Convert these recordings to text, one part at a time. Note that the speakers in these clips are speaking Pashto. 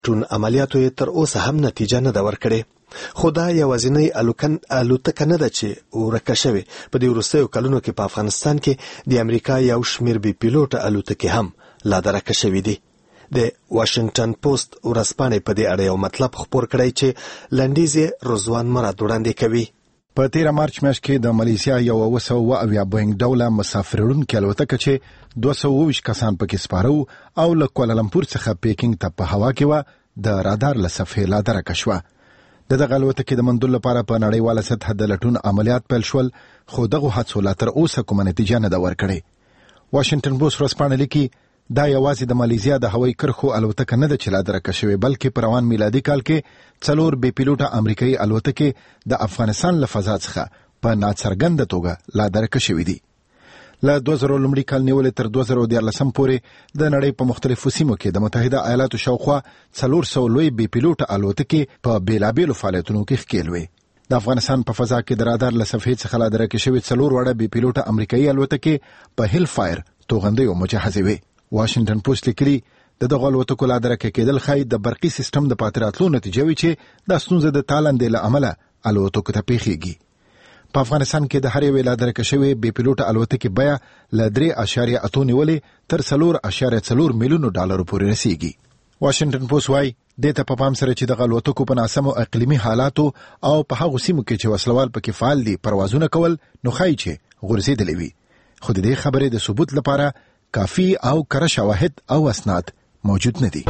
ټون عملیاتو یې تر اوسه هم نتیجه نه ده ورکړې. خو دا یوازینی الوتکه نه ده چې ورکه شوې. په دې وروستیو کلونو کې په افغانستان کې د امریکا یو شمېر بې پیلوټه الوتکې هم لا درکه شوې دي. د واشنگټن پوسټ ورځپاڼې په دې اړه یو مطلب خپور کړی چې لنډیز یې رضوان مراد وړاندې کوي. په 13 مارچ میاشت کې د مالیزیا یو 970 بوینګ ډوله مسافروړونکې الوتکه چې 220 کسان پکې سپاره او له کوالالمپور څخه پیکینګ ته په هوا کې و د رادار له صفحې لا درکه شوه. دغه الوتکې د منډول لپاره په نړیواله سطح د لټون عملیات پیل شول، خو دغه هڅو لا تر اوسه کومه نتیجه نه ده ورکړې. واشنگټن پوسټ ورځپاڼه لیکي دا یوازې د مالیزیا د هوایي کرښو الوتکه نه ده چې لا درکه شوې، بلکې په روان میلادي کال کې 4 بې پیلوټه امریکایي الوتکې د افغانستان له فضا څخه په ناڅرګنده توګه لا درکه شوې دي. له 2000 لومړي کال نیولې تر 2014 پورې د نړۍ په مختلفو سیمو کې د متحده ایالاتو شاوخوا 400 لوی بې پیلوټه الوتکې په بیلابېلو فعالیتونو کې ښکېل وې. د افغانستان په فضا کې د رادار له صفحې څخه لا درکه شوې 4 وړه بې پیلوټه امریکایي الوتکې په هیل فایر توغندیو مجهزې وې. واشنگټن پوسټ لیکلي د دغه الوتکو لا درکه کېدل ښایي د برقي سیستم د پاتې راتلو نتیجه وي چې دا ستونزه د تالندې له امله الوتکو ته پیښیږي. په افغانستان کې د هر یوې لا درکه شوې بې پیلوټه الوتکې بیه له 3.8 نیولې تر 4.4 میلیونو ډالرو پورې رسیږي. واشنگټن پوسټ وايي دې ته په پام سره چې د الوتکو په ناسمو اقلیمي حالاتو او په هغو سیمو کې چې وسلوال پکې فعال دي پروازونه کول نو ښایي چې غورځېدلې وي. خو د دې خبرې د ثبوت لپاره کافی او کره شواهد او اسناد موجود نه دي.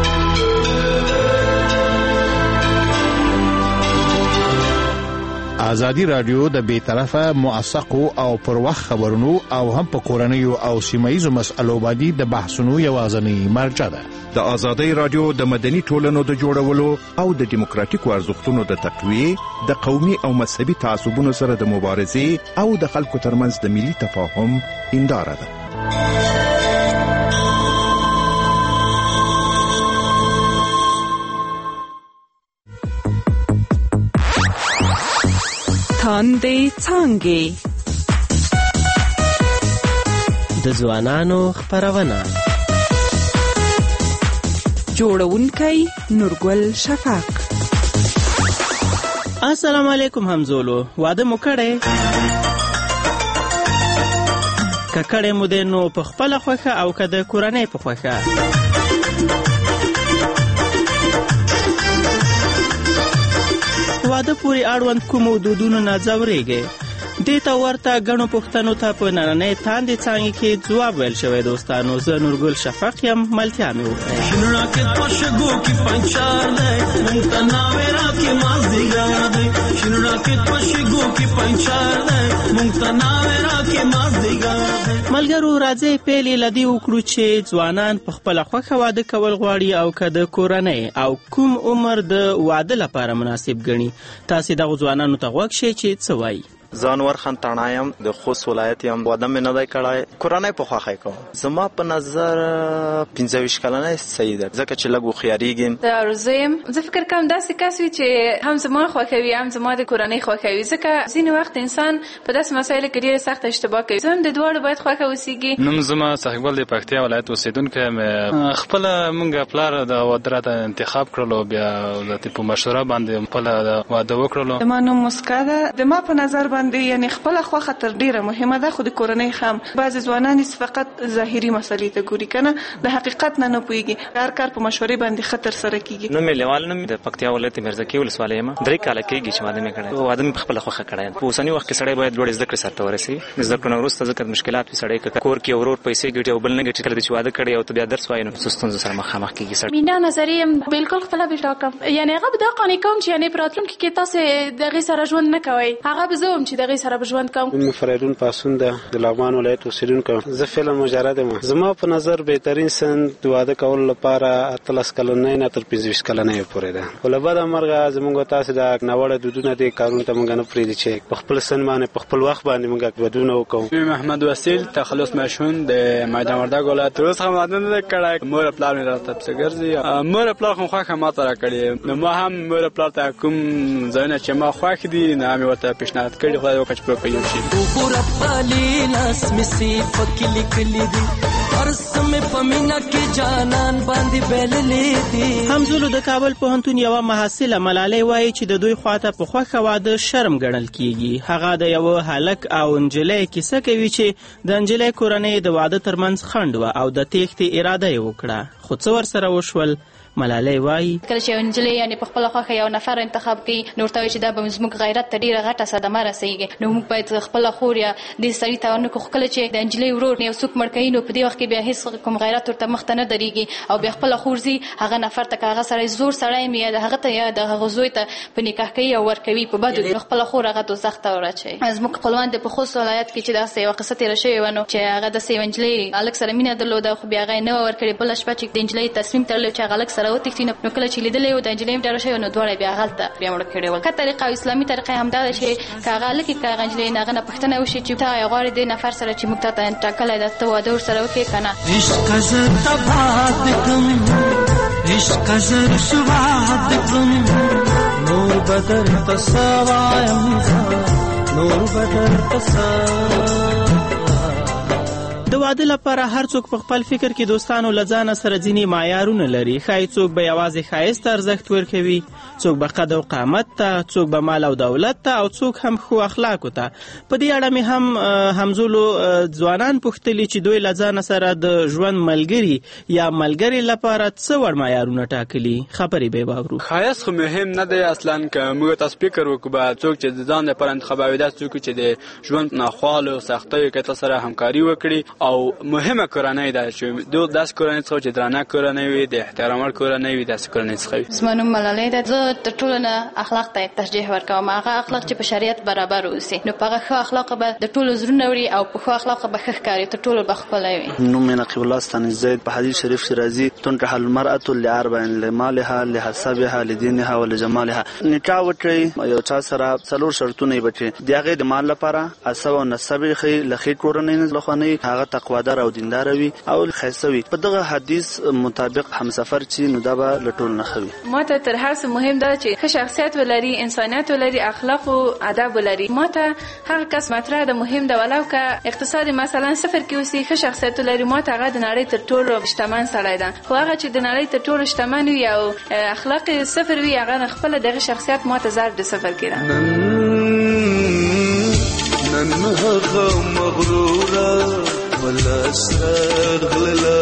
ازادي رادیو د بیطرفه موثقو او پر وخت خبرونو او هم په کورنیو او سیمایي مسألو باندې د بحثونو یوازینی مرجع ده. د ازادي رادیو د مدني ټولنو د جوړولو او د دیموکراتیکو ارزښتونو د تقویه، د قومي او مذهبي تعصبونو سره د مبارزې او د خلکو ترمنځ د ملي تفاهم هنداره ده. تاندې څانګې د ځوانانو خبرونه جوړونکی نورګل شفاق. السلام علیکم همزولو، واده مو کړی؟ که کړی مو دی نو په خپله خوښه او که د کورنۍ په خوښه. واده پورې اړوند کومو دودونو نه ځورېږي؟ دې ته ورته ګڼو پوښتنو ته په نننۍ تاندې څانګې کې ځواب ویل شوی. دوستانو، زه نورګل شفاق یم، ملتیا مې وکړئ. ملګرو، راځئ پیل یې له دې وکړو چې ځوانان په خپله خوښه واده کول غواړي او که د کورنۍ او کوم عمر د واده لپاره مناسب ګڼي. تاسې دغو ځوانانو ته غوږ شئ چې څه وایي. ځانور خان تڼایم، د خوست ولایت یم. واده مې نه دی کړی، کورنۍ په خوښه کوم. زما په نظر 25 کلنۍ صحیح ده، ځکه چې لږ هوښیارېږم. د عروضه یم، زه فکر کوم داسې کس وي چې هم زما خوښوي هم زما د کورنۍ خوښوي، ځکه ځینې وخت انسان په داسې مسایلو کې ډېره سخته اشتباه کوي. زه هم د دواړو باید خوښه اوسېږي. نوم زما صاحبګل د پکتیا ولایت اوسېدونکی یم. خپله موږ پلار د واده راته انتخاب کړلو، بیا په مشوره باندې خپله واده وکړلو. زما نوم مسکا ده. د ما په نظر باندې یعنې خپله خوښه تر ډېره مهمه ده، خو د کورنۍ هم. بعضې ځوانان فقط ظاهري مسلې ته ګوري، که نه د حقیقت نه پوهېږي. هر کار په مشورې باندې ښه ترسره کېږي. نوم مې لیوال نوم د پکتیا ولایت میرزکي ولسوالۍ یم. 3 کاله کېږي چې واده مې کړی. واده مې په خپله خوښه کړی. په اوسني وخت کې سړی باید لوړې زده کړې سرته ورسوي. د زده کړو نه وروسته ځکه مشکلات وي، سړی که کور کې ورور پیسې ګټي او بل نه ګټي، کله چې واده کړی او ته بیا درس وایې نو څه ستونزو سره مخامخ کېږي سړی. مینا نظریه یم، بالکل خپله به ټاکم. یعنې هغه به دا قانع کوم چې یعنې په راتلونکي کې تاسې د هغې سره ژوند نه کوئ، هغه به زه وم چې د هغې سره به ژوند کوم. فریدون پاسون ده، د لغمان ولایت اوسېدونکی یم. زه فعلا مجرد یم. زما په نظر بهترین سن د واده کولو لپاره 18 کلنۍ نه تر 25 کلنۍ پورې ده. خو له بده مرغه زموږ تاسې د ناوړه دودونه دې کارونو ته موږ نه پرېږدي چې په خپل سن باندې په خپل وخت باندې موږ ودونه وکړو. محمد وسیل تخلص مشون د میدان وردګ ولایت. تر اوسه هم واده نه دی کړی. مور پلار مې راته پسې ګرځي. مور پلار خو خوښه ما ته راکړې، نو ما هم مور پلار ته کوم ځایونه چې ما خوښ دي نه مې ورته پیشنهاد کړي. خدای وکړي چې پوره کوي شي. لاس می صفت لیکلی دی ارسم مې په مینا کې جانان باندې بللې دي. همزولو د کابل پوهنتون یوه محصله ملالۍ وایي چې د دوی خواته په خوښه واده شرم ګڼل کیږي. هغه د یوه هلک او نجلۍ کیسه کوي چې د نجلۍ کورنۍ د واده ترمنځ خنډ وه او د تېښتې اراده یې وکړه، خو څه ورسره وشول؟ ملالۍ وایي کله چې یو نجلۍ یعنې په خپله خوښه یو نفر انتخاب کوي نو ورته وایي چې دا به زموږ غیرت ته ډېره غټه صدمه رسېږي، نو موږ باید خپله خور یا دې سړي ته ونه کړو. خو کله چې د نجلۍ ورور یو څوک مړ کوي نو په دې وخت کې بیا هېڅ کوم غیرت ورته مخ ته نه درېږي او بیا خپله خور ځي هغه نفر ته که هغه سړی زور سړی مې یا د هغه ته یا د هغه زوی ته په نکاح کوي او ورکوي په بدو نو خپله خور هغه دوزخ ته وراچوي. زموږ خپلوان د په خوست ولایت کې چې داسې یوه قصه تېره شوې وه نو چې هغه داسې یوه نجلۍ هلک سره مینه درلوده خو بیا هغه یې نه وه ورکړې. بله شپه چې د نجلۍ تصمیم تړلی چې هغه هلک سره وتښتي نو کله چې لیدلی و د نجلۍ هم ډېره شوې نو دواړه بیا هلته بیا مړه کړې ول. ښه طریقه او اسلامي طریقه یې همدا ده چې که هغه هلک یې که هغه نجلۍ نه هغه نه پوښتنه وشي چې ته یې غواړې دې نفر سره چې موږ تا ته ټاکلی ده ته واده ورسره وکړې که نه. عشق زه تباد کړم عشق زه رسواد کړم نور به درته څه وایم نور به درته څه. د واده لپاره هر څوک په خپل فکر کې دوستانو له ځانه سره ځینې معیارونه لري. ښایي څوک به یوازې ښایست ته ارزښت ورکوي، څوک به قد او قامت ته، څوک به مال او دولت ته او څوک هم ښو اخلاقو ته. په دې اړه مې هم همزولو ځوانان پوښتلي چې دوی له ځانه سره د ژوند ملګري یا ملګرې لپاره څه وړ معیارونه ټاکلي. خبرې به یې واورو. ښایست خو مهم نه دی اصلا که موږ تاسو فکر وکړو به څوک چې د ځان لپاره انتخابوي دا څوک چې د ژوند ناخوالو سختیو کې تاسو سره همکاري وکړي او مهمه کورنۍ ده چې داسې کورنۍ څخه چې درانه کورنۍ وي د احترام وړ کورنۍ وي داسې کورنۍ څخه وي. زما نوم ملالۍ ده. زه تر ټولو نه اخلاق ته ترجیح ورکوم، هغه اخلاق چې په شریعت برابر اوسي نو په هغه ښه اخلاقو به د ټولو زړونه وړي او په ښو اخلاقو به ښه ښکاري تر ټولو به ښکلی وي. نوم مې نقیب الله ستاني زید. په حدیث شریف کې راځي تنکح المرأة لأربع لمالها لحسبها لدینها ولجمالها. نکاح وکړئ یو چا سره څلور شرطونه یې بچي د هغې د مال لپاره حسب او نسب یې ښیي له ښې کورنۍ لخوا نه هغه تقوادار او دیندار وي او ښایسته وي. په دغه حدیث مطابق همسفر چې نو دا به له ټولو نه ښه وي. ما ته تر هر څه مهم ده چې ښه شخصیت ولري، انسانیت ولري، اخلاق او ادب ولري. ما ته هغه کس مطرح ده مهم ده ولو که اقتصاد مثلا صفر کې اوسي ښه شخصیت ولري. ما ته هغه د نړۍ تر ټولو شتمن سړی ده خو هغه چې د نړۍ تر ټولو شتمن وي او اخلاق صفر وي هغه خپله دغه شخصیت ما ته ضرب د صفر کې ده. نن هغه مغروره ولا استغللا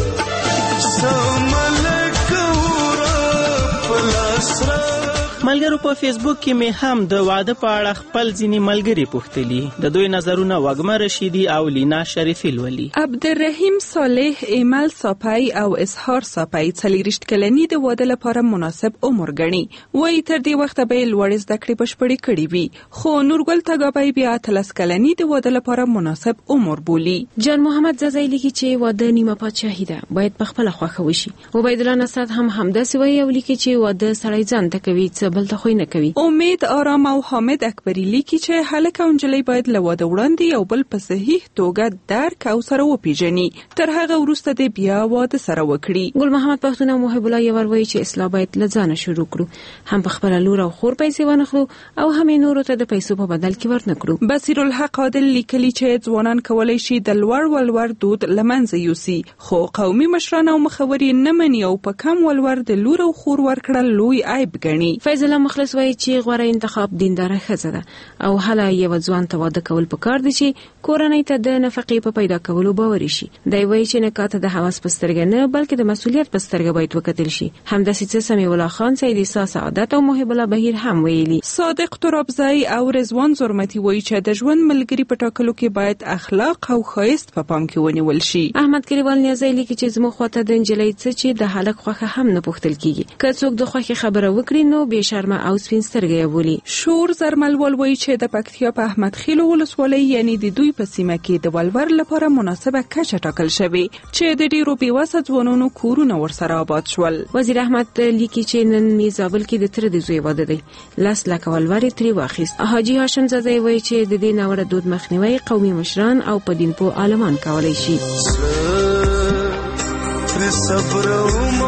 سملك ورا فلاسرا. ملګرو په فیسبوک کې مې هم د واده په اړه خپل ځینې ملګري پوښتلي. د دوی نظرونه وږمه رشیدي او لینا شریفي لولي. عبدالرحیم صالح، ایمل صاپی او اسحار صاپی 40 کلنی د واده لپاره مناسب عمر ګڼي. وایي تر دې وخته به یې لوړې زده کړې بشپړې کړې وي، خو نورګل تګابی بیا 13 کلنی د واده لپاره مناسب عمر بولي. جان محمد زازی لیکي چې واده نیمه پادشاهي ده، باید په خپله خوښه وشي. عبیدالله نصرت هم همداسې وایي او لیکي چې واده سړی ځان ته کوي څه بل ته خو نه کوي. امید آرام او حامد اکبری لیکي چې هلک او نجلۍ باید له واده وړاندې یو بل په صحیح توګه درک او سره وپیژني، تر هغه وروسته د بیا واده سره وکړي. ګل محمد پښتون او محب الله یور وایي چې اصلاح باید له ځانه شروع کړو، هم په خپله لور او خور پیسې ونخلو او هم یې نورو ته د پیسو په بدل کې ورنکړو. بصیر الحق عادل لیکلي چې ځوانان کولی شي د لوړ ولور دود له منځه یوسي، خو قومي مشران او مخوري نه مني او په کم ولور د لور او خور ورکړل لوی عیب ګڼي. فیض الله مخلص وایي چې غوره انتخاب دینداره ښځه ده او هله یو ځوان ته واده کول پکار دي چې کورنۍ ته د نفقې په پیدا کولو باوري شي. دی وایي چې نکاح ته د هوس په سترګه نه بلکې د مسؤلیت په سترګه باید وکتل شي. همداسې څه سمیع الله خان، سید عیسی سعادت او محب الله بهیر هم ویلي. صادق ترابزی او رضوان زرمتی وایي چې د ژوند ملګری په ټاکلو کې باید اخلاق او ښایست په پام کې ونیول شي. احمد کلیوال نیازی لیکي چې زموږ خواته د نجلۍ څه چې د هلک خوښه هم نه پوښتل کیږي، که څوک د خوښې خبره وکړي نو بې شرمه او سپین سترګې یې بولي. شور زرملول وایي چې د پکتیا په احمد خیل ولسوالۍ یعنی د دوی په سیمه کې د ولور لپاره مناسبه کچه ټاکل شوې چې د ډیرو بېوسه ځوانانو کورونه ورسره آباد شول. وزیر احمد لیکي چې نن مې زابل کې د تره د زوی واده دی، 10 لکه ولور یې ترې واخیست. حاجي هاشم زاده وایي چې د دې ناوړه دود مخنیوی قومي مشران او په دین پوه عالمان کولی شي. صبر وما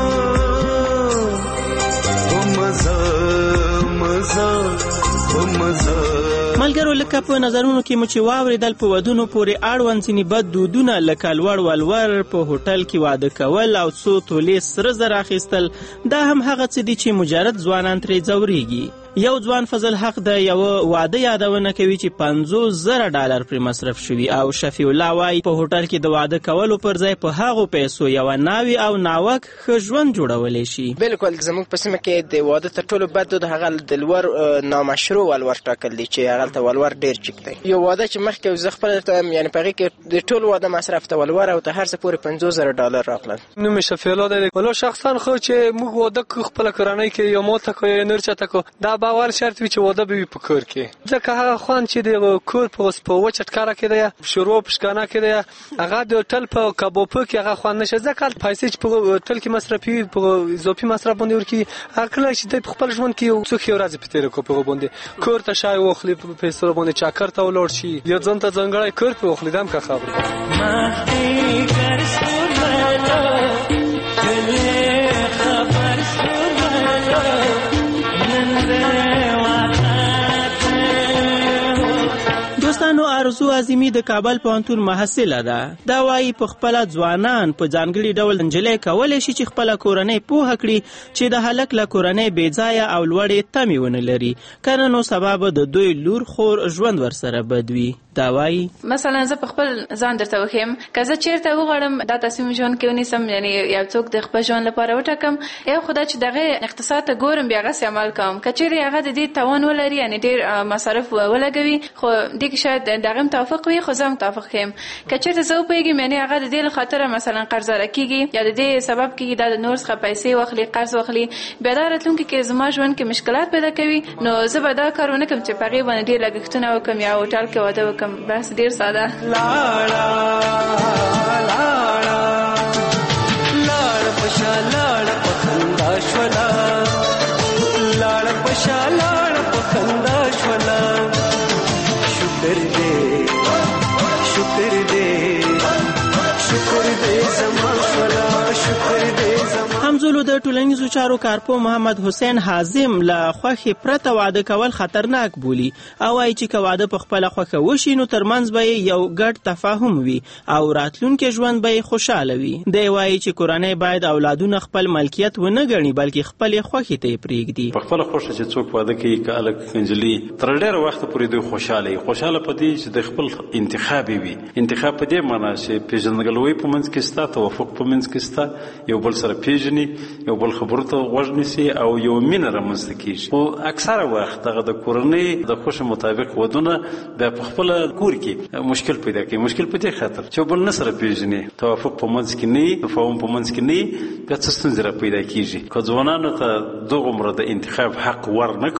ومزا مزا ومزا ملګرو لکه په نظرونو کې مو چې واورېدل په ودونو پورې اړوند ځینې بد دودونه لکه لوړ ولور په هوټل کې واده کول او څو تولې سره زر اخیستل دا هم هغه څه دي چې مجرد ځوانان ترې ځورېږي. یو ځوان فضل حق د یو واده یادونه کوي چې $50,000 پرې مصرف شوي او شفیع الله وایي په هوټل کې د واده کولو پر ځای په هغو پیسو یوه ناوې او ناوک ښه ژوند جوړولی شي. بلکل زموږ په سیمه کې د واده تر ټولو بد دود هغه د لور نامشروع ولور ټاکل دی چې هغلته ولور ډېر چیک دی. یو واده چې مخکې زه خپله یعنې په هغې کې د ټول واده مصرف ته ولور او ته هر څه پورې $50,000 راغلل. نوم یې شفیع الله دی. والا شخصا خو چې موږ واده کوو خپله کورنۍ کې یو ماته کوو یا نور چاته کوو دا باور شرط وي چې واده به وي په کور کې ځکه هغه خوند چې د کور په وچه ټکاره کې دی شوروا په شکانه کې دی هغه د هوټل په کبابو کې هغه خوند نشته ځکه پیسې چې په هوټل کې مصرفي په اضافي مصرف باندې ورکړي هغه کله چې دی په خپل ژوند کې یو څوک یو ورځې په تېره کړو په هغه باندې کور ته شای واخلي په پیسو باندې چکر ته ولاړ شي یا ځان ته ځانګړی کور پرې واخلي دا هم ښه دوستانو ارزو عظیمی د کابل پوهنتون محصله ده. دا وایي په خپله ځوانان په ځانګړي ډول نجلۍ کولی شي چې خپله کورنۍ پوهه کړي چې د هلک له کورنۍ بېځایه او لوړې تمې ونه لري که نه نو سبا به د دوی لور خور ژوند ورسره بد وي. دا وایي مثلا زه په خپل ځان درته وښیم که زه چېرته وغواړم دا تصمیم ژوند کې ونیسم یعنې یو څوک د خپل ژوند لپاره وټاکم یو خو دا چې دغې اقتصاد ته ګورم بیا هغسې عمل کوم که چېرې هغه د دې توان ولري یعنې ډېر مصارف ولګوي خو دې کې شاید دغه متوافق وي خو زه متوافق یم که چېرته زه وپوهېږم یعنې هغه د دې له خاطره مثلا قرضداره کېږي یا د دې سبب کېږي دا د نور څخه پیسې واخلي قرض واخلي بیا دا راتلونکي کې زما ژوند کې مشکلات پیدا کوي نو زه به دا کار ونه کړم چې په هغې باندې ډېر لګښتونه وکړم یا هوټل کې واده وکړم بس ډېر ساده لاړه لاړه لاړ پشا لاړ په خندا شولا لاړ پشا لاړ په خندا شولا شکر دې زما شولا شکر دې زما. همزولو د ټولنیزو چارو کارپو محمد حسین حازم له خوښې پرته واده کول خطرناک بولي او وایي چې که واده په خپله خوښه وشي نو ترمنځ به یو ګډ تفاهم وي او راتلونکی ژوند به یې خوشحاله وي. دی وایي چې کورنۍ باید اولادونه خپل ملکیت ونه ګڼي بلکې خپلې خوښې ته یې پرېږدي. په خپله خوښه چې څوک واده کوي که هلک نجلۍ تر ډېره وخته پورې دوی خوشحاله وي خوشحاله په دې چې د خپل انتخاب وي انتخاب په دې معنا چې پېژندګلوۍ په منځ کې شته توافق په منځ کې شته یو بل سره پېژني یو بل خبرو ته غوږ نیسي او یو مینه رامنځته کېږي خو اکثره وخت دغه د کورنۍ د خوښې مطابق ودونه بیا په خپله کور کې مشکل پیدا کوي مشکل په دې خاطر چې بل نه سره پېژني توافق په منځ کې نه وي تفاهم په منځ کې نه وي بیا څه ستونزې را پیدا کېږي که ځوانانو ته دغومره د انتخاب حق ورنه